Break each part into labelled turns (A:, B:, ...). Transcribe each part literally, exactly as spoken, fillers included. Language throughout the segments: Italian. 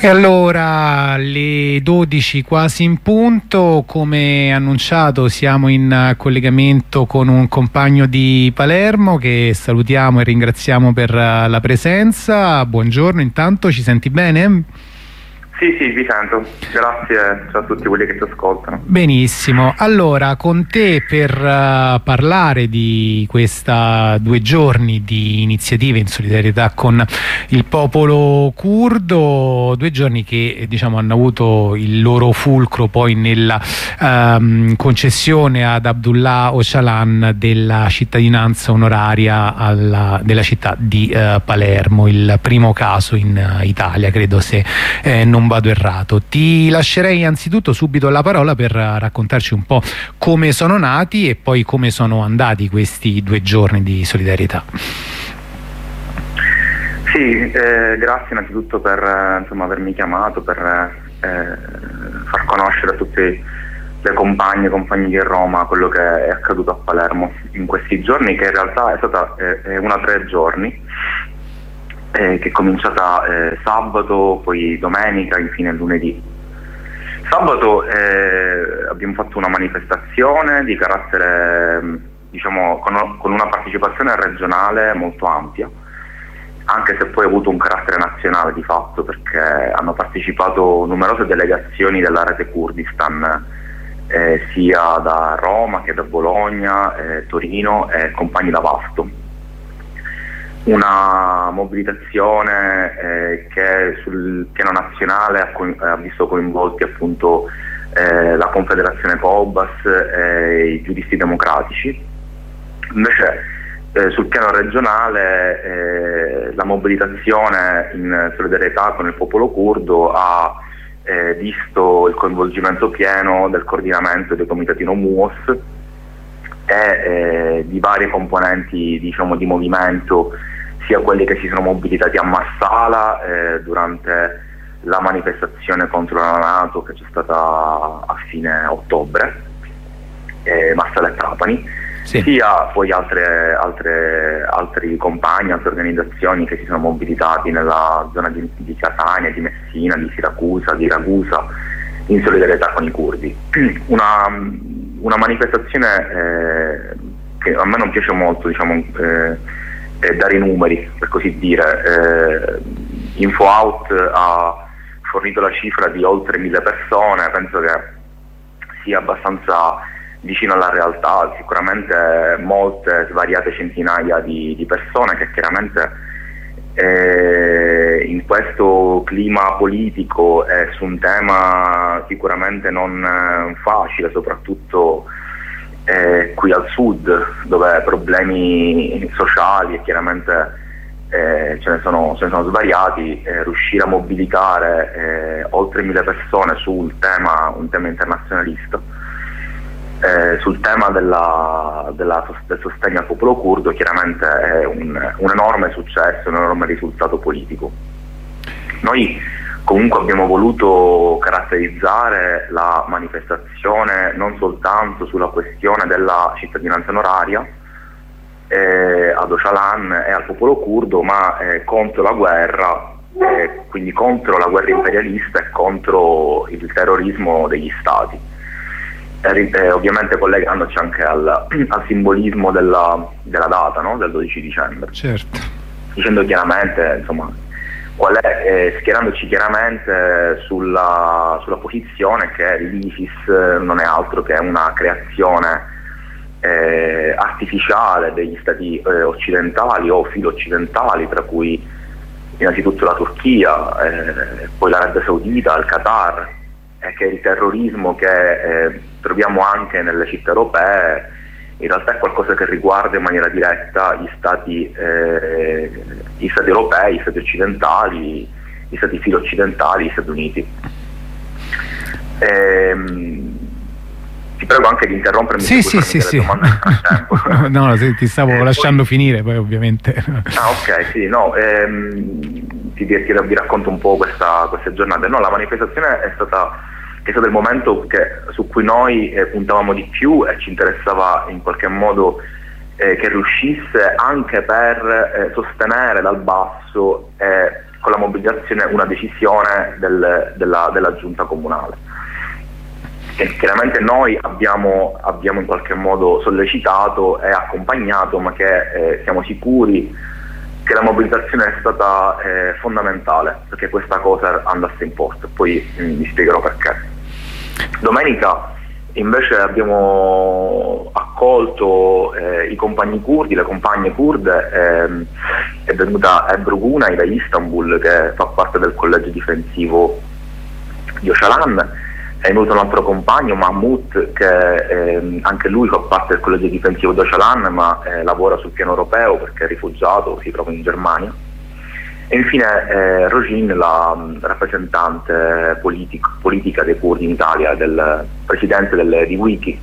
A: E allora, alle dodici quasi in punto, come annunciato siamo in collegamento con un compagno di Palermo che salutiamo e ringraziamo per la presenza. Buongiorno, intanto ci senti bene?
B: Sì, sì, vi sento. Grazie a tutti quelli che ti ascoltano.
A: Benissimo. Allora, con te per uh, parlare di questa due giorni di iniziative in solidarietà con il popolo curdo, due giorni che diciamo hanno avuto il loro fulcro poi nella um, concessione ad Abdullah Öcalan della cittadinanza onoraria alla, della città di uh, Palermo, il primo caso in uh, Italia, credo, se eh, non vado errato. Ti lascerei anzitutto subito la parola per raccontarci un po' come sono nati e poi come sono andati questi due giorni di solidarietà.
B: Sì, eh, grazie innanzitutto per insomma, avermi chiamato, per eh, far conoscere a tutte le compagne e compagni di Roma quello che è accaduto a Palermo in questi giorni, che in realtà è stata eh, una tre giorni. Eh, che è cominciata eh, sabato, poi domenica, infine lunedì. Sabato eh, abbiamo fatto una manifestazione di carattere, diciamo, con, con una partecipazione regionale molto ampia, anche se poi ha avuto un carattere nazionale di fatto, perché hanno partecipato numerose delegazioni della rete Kurdistan, eh, sia da Roma che da Bologna, eh, Torino e compagni da Vasto. Una mobilitazione eh, che sul piano nazionale ha, co ha visto coinvolti appunto eh, la Confederazione Cobas e i giudisti democratici. Invece eh, sul piano regionale eh, la mobilitazione in solidarietà con il popolo curdo ha eh, visto il coinvolgimento pieno del coordinamento dei comitati no MUOS e eh, di varie componenti, diciamo, di movimento, sia quelli che si sono mobilitati a Marsala eh, durante la manifestazione contro la NATO che c'è stata a fine ottobre, eh, Marsala e Trapani, sì. sia poi altre, altre, altri compagni, altre organizzazioni che si sono mobilitati nella zona di, di Catania, di Messina, di Siracusa, di Ragusa, in solidarietà con i curdi. Una, una manifestazione eh, che a me non piace molto, diciamo, eh, eh, dare i numeri, per così dire. eh, InfoOut ha fornito la cifra di oltre mille persone, penso che sia abbastanza vicino alla realtà, sicuramente molte svariate centinaia di, di persone che chiaramente eh, in questo clima politico e su un tema sicuramente non eh, facile, soprattutto eh, qui al sud, dove problemi sociali e chiaramente eh, ce, ne sono, ce ne sono svariati, eh, riuscire a mobilitare eh, oltre mille persone sul tema, un tema internazionalista, eh, sul tema della, della, del sostegno al popolo curdo, chiaramente è un, un enorme successo, un enorme risultato politico. Noi comunque abbiamo voluto caratterizzare la manifestazione non soltanto sulla questione della cittadinanza onoraria eh, ad Öcalan e al popolo curdo, ma eh, contro la guerra, eh, quindi contro la guerra imperialista e contro il terrorismo degli stati, eh, eh, ovviamente collegandoci anche al, al simbolismo della, della data, no? Del dodici dicembre,
A: certo.
B: Dicendo chiaramente, insomma, qual è, eh, schierandoci chiaramente sulla, sulla posizione che l'ISIS non è altro che una creazione eh, artificiale degli stati eh, occidentali o filo-occidentali, tra cui innanzitutto la Turchia, eh, poi l'Arabia Saudita, il Qatar, e che il terrorismo che eh, troviamo anche nelle città europee in realtà è qualcosa che riguarda in maniera diretta gli stati, eh, gli stati europei, gli stati occidentali, gli stati filo-occidentali, gli Stati Uniti. Ehm, ti prego anche di interrompermi.
A: Sì, sì, sì, sì. no, no, ti stavo poi lasciando finire, poi ovviamente.
B: Ah, ok, sì, no, ehm, ti, ti, ti racconto un po' questa, queste giornate. No, la manifestazione è stata... che è stato il momento che, su cui noi eh, puntavamo di più e ci interessava in qualche modo eh, che riuscisse anche per eh, sostenere dal basso e con la mobilitazione una decisione del, della, della giunta comunale, che chiaramente noi abbiamo, abbiamo in qualche modo sollecitato e accompagnato, ma che eh, siamo sicuri che la mobilitazione è stata eh, fondamentale perché questa cosa andasse in porto. Poi mm, vi spiegherò perché. Domenica invece abbiamo accolto eh, i compagni curdi, le compagne kurde, ehm, è venuta Ebru Gunay da Istanbul, che fa parte del collegio difensivo di Öcalan, è venuto un altro compagno, Mahmoud, che ehm, anche lui fa parte del collegio difensivo di Öcalan, ma eh, lavora sul piano europeo perché è rifugiato, si trova in Germania. E infine eh, Rojin, la um, rappresentante politico, politica dei curdi in Italia, del presidente del, di Wiki.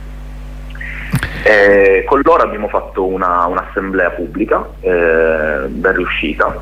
B: E con loro abbiamo fatto una, un'assemblea pubblica eh, ben riuscita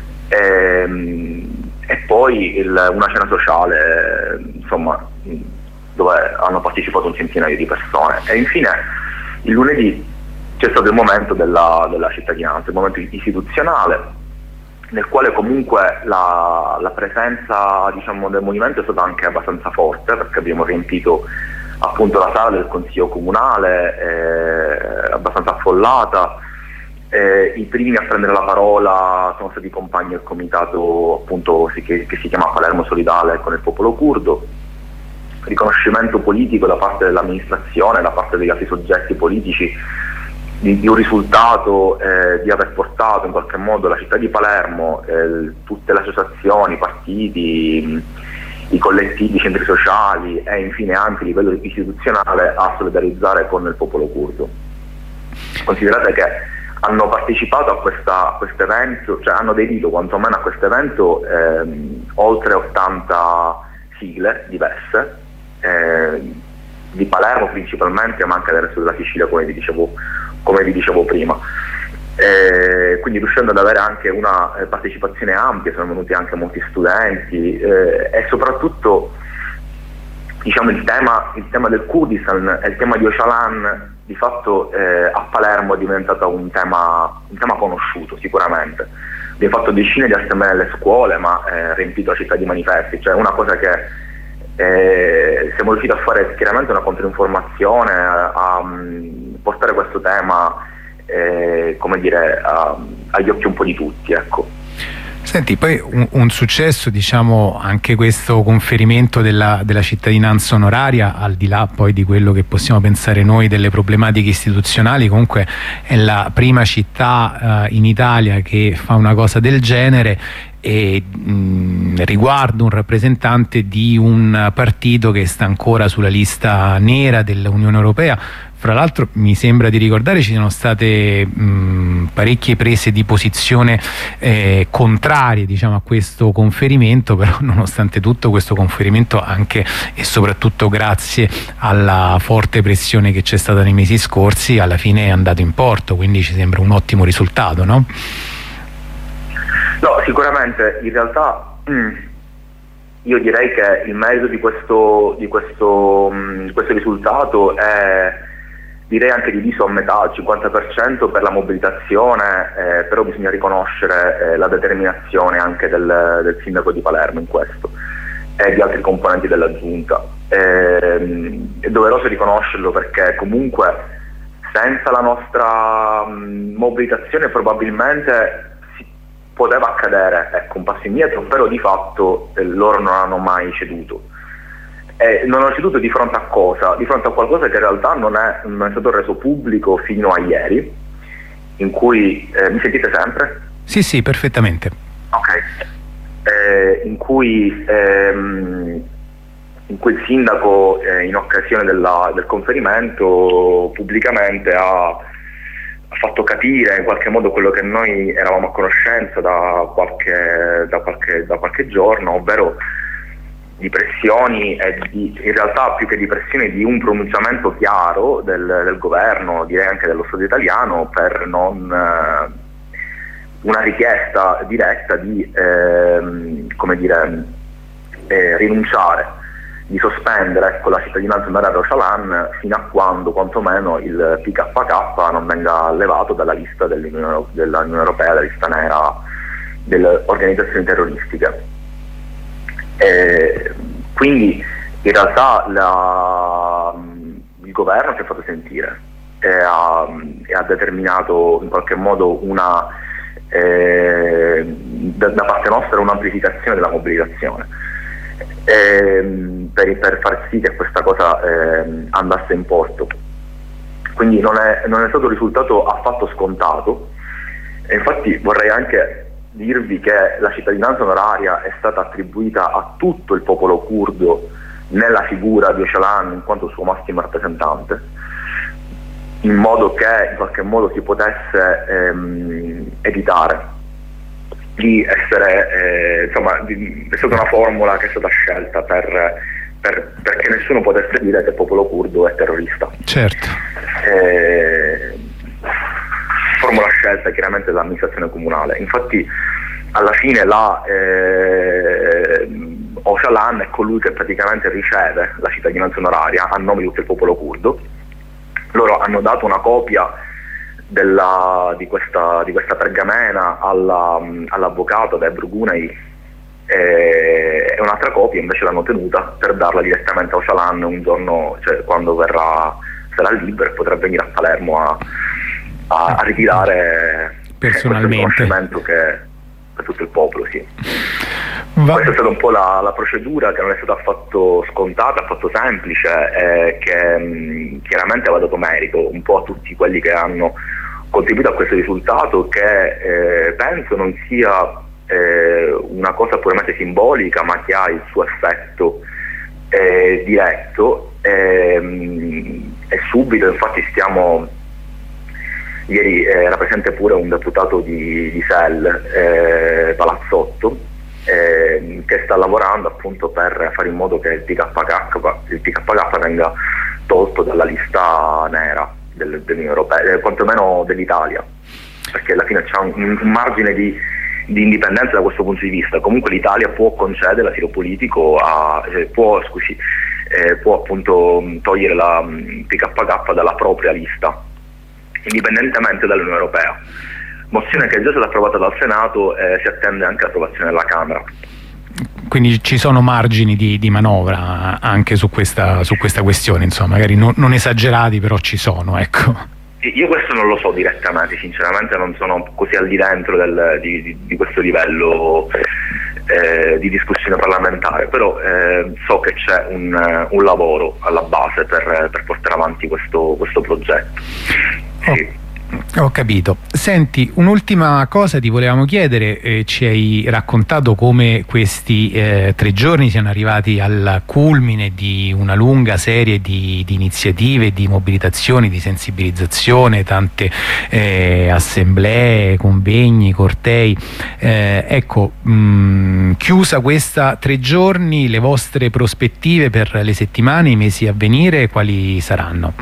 B: e, e poi il, una cena sociale, insomma, dove hanno partecipato un centinaio di persone. E infine il lunedì c'è stato il momento della, della cittadinanza, il momento istituzionale, nel quale comunque la, la presenza, diciamo, del movimento è stata anche abbastanza forte, perché abbiamo riempito appunto la sala del consiglio comunale, eh, abbastanza affollata. Eh, I primi a prendere la parola sono stati i compagni del comitato appunto che, che si chiama Palermo Solidale con il popolo curdo. Riconoscimento politico da parte dell'amministrazione, da parte degli altri soggetti politici, Di, di un risultato eh, di aver portato in qualche modo la città di Palermo, eh, tutte le associazioni, i partiti, i collettivi, i centri sociali e infine anche a livello istituzionale a solidarizzare con il popolo curdo. Considerate che hanno partecipato a questo evento, cioè hanno aderito quantomeno a questo evento ehm, oltre ottanta sigle diverse, eh, di Palermo principalmente, ma anche del resto della Sicilia, come vi dicevo come vi dicevo prima, eh, quindi riuscendo ad avere anche una eh, partecipazione ampia, sono venuti anche molti studenti eh, e soprattutto, diciamo, il tema, il tema del Kurdistan e il tema di Öcalan di fatto eh, a Palermo è diventato un tema, un tema conosciuto sicuramente. Abbiamo fatto decine di assemblee nelle scuole, ma eh, riempito la città di manifesti, cioè una cosa che eh, siamo riusciti a fare chiaramente una controinformazione, a, a portare questo tema eh, come dire, a, agli occhi un po' di tutti, ecco.
A: Senti, poi un, un successo, diciamo, anche questo conferimento della, della cittadinanza onoraria, al di là poi di quello che possiamo pensare noi delle problematiche istituzionali, comunque è la prima città eh, in Italia che fa una cosa del genere, e mh, riguardo un rappresentante di un partito che sta ancora sulla lista nera dell'Unione Europea. Fra l'altro mi sembra di ricordare ci sono state mh, parecchie prese di posizione eh, contrarie, diciamo, a questo conferimento, però nonostante tutto questo conferimento, anche e soprattutto grazie alla forte pressione che c'è stata nei mesi scorsi, alla fine è andato in porto, quindi ci sembra un ottimo risultato, no?
B: No, sicuramente in realtà mh, io direi che il merito di questo, di questo, mh, questo risultato è, direi, anche diviso a metà, il cinquanta per cento per la mobilitazione, eh, però bisogna riconoscere eh, la determinazione anche del, del sindaco di Palermo in questo e di altri componenti della giunta. Eh, è doveroso riconoscerlo perché comunque senza la nostra mh, mobilitazione probabilmente poteva accadere, ecco, un passo indietro, però di fatto eh, loro non hanno mai ceduto. E non hanno ceduto di fronte a cosa? Di fronte a qualcosa che in realtà non è, non è stato reso pubblico fino a ieri, in cui, eh, mi sentite sempre?
A: Sì, sì, perfettamente.
B: Ok. Eh, in cui ehm, in cui il sindaco eh, in occasione della, del conferimento pubblicamente ha ha fatto capire in qualche modo quello che noi eravamo a conoscenza da qualche, da qualche, da qualche giorno, ovvero di pressioni e di, in realtà più che di pressioni, di un pronunciamento chiaro del, del governo, direi anche dello Stato italiano, per non eh, una richiesta diretta di eh, come dire, eh, rinunciare, di sospendere, ecco, la cittadinanza onoraria Öcalan fino a quando quantomeno il P K K non venga levato dalla lista dell'Unione, dell'Unione Europea, della lista nera delle organizzazioni terroristiche. E quindi in realtà la, il governo si è fatto sentire e ha, e ha determinato in qualche modo una, eh, da, da parte nostra un'amplificazione della mobilitazione, eh, per, per far sì che questa cosa eh, andasse in porto. Quindi non è, non è stato un risultato affatto scontato, e infatti vorrei anche dirvi che la cittadinanza onoraria è stata attribuita a tutto il popolo curdo nella figura di Öcalan in quanto suo massimo rappresentante, in modo che in qualche modo si potesse ehm, evitare di essere, eh, insomma, di, è stata una formula che è stata scelta per, per, perché nessuno potesse dire che il popolo curdo è terrorista.
A: Certo.
B: Eh, formula scelta chiaramente dall'amministrazione comunale. Infatti alla fine la eh, Öcalan è colui che praticamente riceve la cittadinanza onoraria a nome di tutto il popolo curdo. Loro hanno dato una copia della, di, questa, di questa pergamena alla, all'avvocato da Burgunei, e un'altra copia invece l'hanno tenuta per darla direttamente a Öcalan un giorno, cioè quando verrà, sarà libero e potrà venire a Palermo a A, a ritirare
A: personalmente
B: questo riconoscimento che per tutto il popolo, sì.
A: Va.
B: Questa è stata un po' la, la procedura, che non è stata affatto scontata, affatto semplice, eh, che mh, chiaramente aveva dato merito un po' a tutti quelli che hanno contribuito a questo risultato, che eh, penso non sia eh, una cosa puramente simbolica, ma che ha il suo effetto eh, diretto, e, mh, e subito infatti stiamo Ieri era presente pure un deputato di, di S E L, eh, Palazzotto, eh, che sta lavorando appunto per fare in modo che il P K K, il P K K venga tolto dalla lista nera del, dell'Unione Europea, eh, quantomeno dell'Italia, perché alla fine c'è un, un margine di, di indipendenza da questo punto di vista. Comunque l'Italia può concedere l'asilo politico, a, eh, può, scusi, eh, può appunto togliere la P K K dalla propria lista, indipendentemente dall'Unione Europea. Mozione che è già stata approvata dal Senato e si attende anche l'approvazione della Camera.
A: Quindi ci sono margini di, di manovra anche su questa, su questa questione, insomma, magari non, non esagerati, però ci sono, ecco.
B: Io questo non lo so direttamente, sinceramente non sono così al di dentro del, di, di, di questo livello eh, di discussione parlamentare, però eh, so che c'è un, un lavoro alla base per, per portare avanti questo, questo progetto. Sì.
A: Ho capito. Senti, un'ultima cosa ti volevamo chiedere, eh, ci hai raccontato come questi eh, tre giorni siano arrivati al culmine di una lunga serie di, di iniziative, di mobilitazioni, di sensibilizzazione, tante eh, assemblee, convegni, cortei. Eh, ecco, mh, chiusa questa tre giorni, le vostre prospettive per le settimane, i mesi a venire, quali saranno?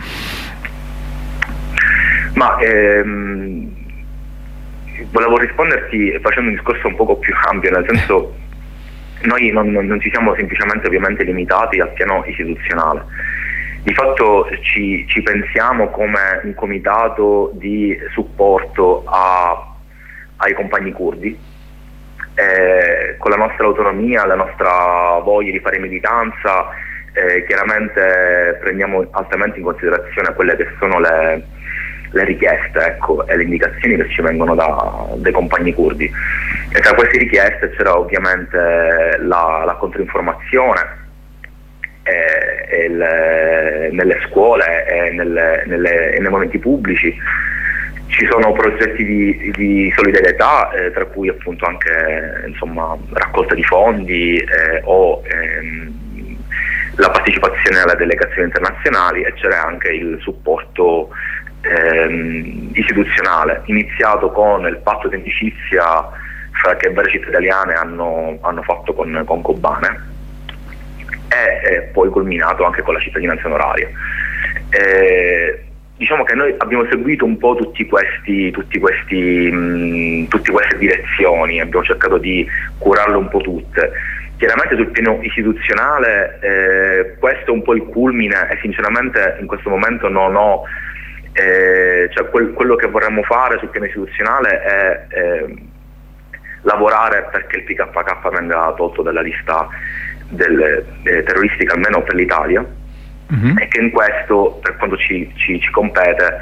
B: Ma ehm, volevo risponderti facendo un discorso un poco più ampio, nel senso, noi non, non ci siamo semplicemente ovviamente limitati al piano istituzionale. Di fatto ci, ci pensiamo come un comitato di supporto a, ai compagni curdi, eh, con la nostra autonomia, la nostra voglia di fare militanza, eh, chiaramente prendiamo altamente in considerazione quelle che sono le le richieste, ecco, e le indicazioni che ci vengono da, dai compagni curdi. E tra queste richieste c'era ovviamente la, la controinformazione e, e le, nelle scuole e, nelle, nelle, e nei momenti pubblici. Ci sono progetti di, di solidarietà, eh, tra cui appunto anche insomma, raccolta di fondi eh, o ehm, la partecipazione alle delegazioni internazionali, e c'era anche il supporto Ehm, istituzionale, iniziato con il patto di amicizia che varie città italiane hanno, hanno fatto con, con Kobane, e, e poi culminato anche con la cittadinanza onoraria. E, diciamo che noi abbiamo seguito un po' tutti questi, tutti questi, mh, tutte queste direzioni, abbiamo cercato di curarle un po' tutte. Chiaramente sul piano istituzionale eh, questo è un po' il culmine, e sinceramente in questo momento non ho Eh, cioè quel, quello che vorremmo fare sul piano istituzionale è eh, lavorare perché il P K K venga tolto dalla lista del, eh, terroristica, almeno per l'Italia, mm-hmm. e che in questo, per quanto ci, ci, ci compete,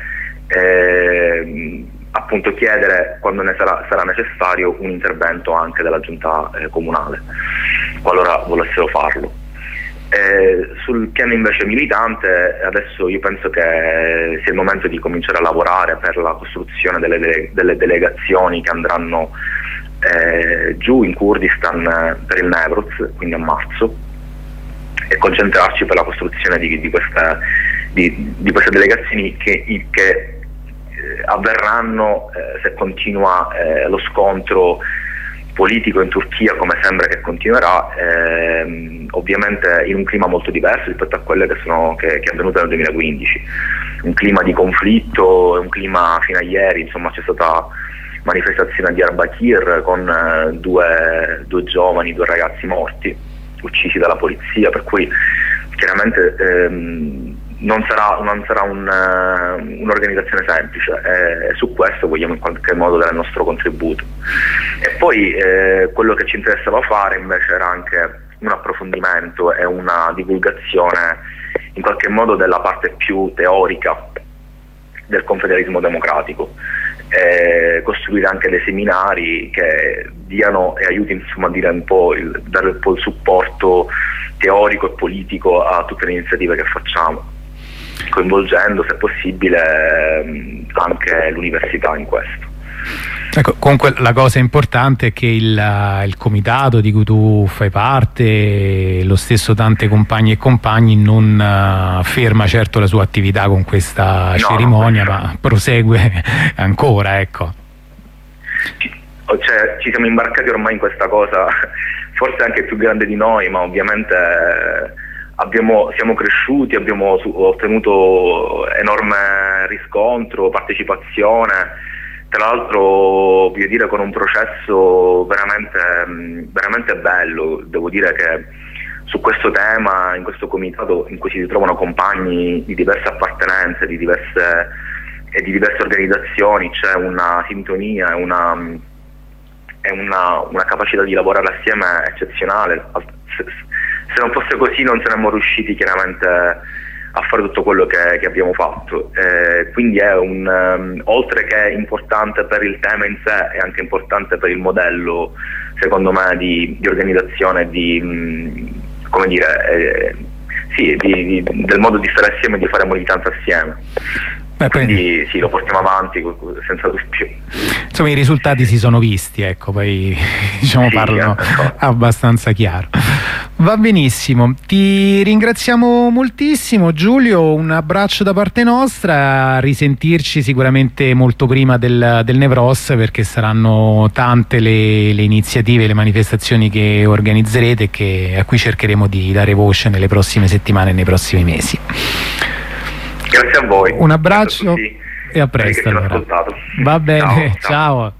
B: eh, appunto chiedere, quando ne sarà, sarà necessario, un intervento anche della giunta eh, comunale, qualora volessero farlo. Eh, sul piano invece militante, adesso io penso che sia il momento di cominciare a lavorare per la costruzione delle, dele- delle delegazioni che andranno eh, giù in Kurdistan eh, per il Newroz, quindi a marzo, e concentrarci per la costruzione di, di, queste, di, di queste delegazioni che, che eh, avverranno eh, se continua eh, lo scontro politico in Turchia, come sembra che continuerà, ehm, ovviamente in un clima molto diverso rispetto a quelle che, sono, che, che è avvenute nel duemilaquindici, un clima di conflitto, un clima fino a ieri, insomma c'è stata manifestazione a Diyarbakir con eh, due, due giovani, due ragazzi morti, uccisi dalla polizia, per cui chiaramente ehm, non sarà, non sarà un, uh, un'organizzazione semplice, e su questo vogliamo in qualche modo dare il nostro contributo. E poi eh, quello che ci interessava fare invece era anche un approfondimento e una divulgazione in qualche modo della parte più teorica del confederalismo democratico, e costruire anche dei seminari che diano e aiutino, insomma, a dire un po' il, dare un po' il supporto teorico e politico a tutte le iniziative che facciamo, coinvolgendo, se possibile, anche l'università in questo.
A: Ecco, comunque la cosa importante è che il, il comitato di cui tu fai parte, lo stesso tante compagne e compagni, non uh, ferma certo la sua attività con questa no, cerimonia, no, ma prosegue ancora, ecco.
B: Ci, cioè, ci siamo imbarcati ormai in questa cosa, forse anche più grande di noi, ma ovviamente abbiamo, siamo cresciuti, abbiamo ottenuto enorme riscontro, partecipazione. Tra l'altro, voglio dire, con un processo veramente, veramente bello. Devo dire che su questo tema, in questo comitato in cui si ritrovano compagni di diverse appartenenze, di diverse, e di diverse organizzazioni, c'è una sintonia e una, e una, una capacità di lavorare assieme eccezionale. Se, se non fosse così non saremmo riusciti chiaramente a fare tutto quello che, che abbiamo fatto, eh, quindi è un um, oltre che importante per il tema in sé, è anche importante per il modello, secondo me, di, di organizzazione, di mh, come dire, eh, sì, di, di, del modo di stare assieme e di fare militanza assieme. Beh, quindi sì, lo portiamo avanti senza dubbio.
A: Insomma, i risultati si sono visti, ecco, poi diciamo sì, parlano eh, abbastanza chiaro. Va benissimo, ti ringraziamo moltissimo Giulio, un abbraccio da parte nostra, a risentirci sicuramente molto prima del, del Newroz, perché saranno tante le, le iniziative, le manifestazioni che organizzerete e che, a cui cercheremo di dare voce nelle prossime settimane e nei prossimi mesi.
B: Grazie a voi.
A: Un abbraccio a e a presto. Allora. Va bene, ciao. ciao.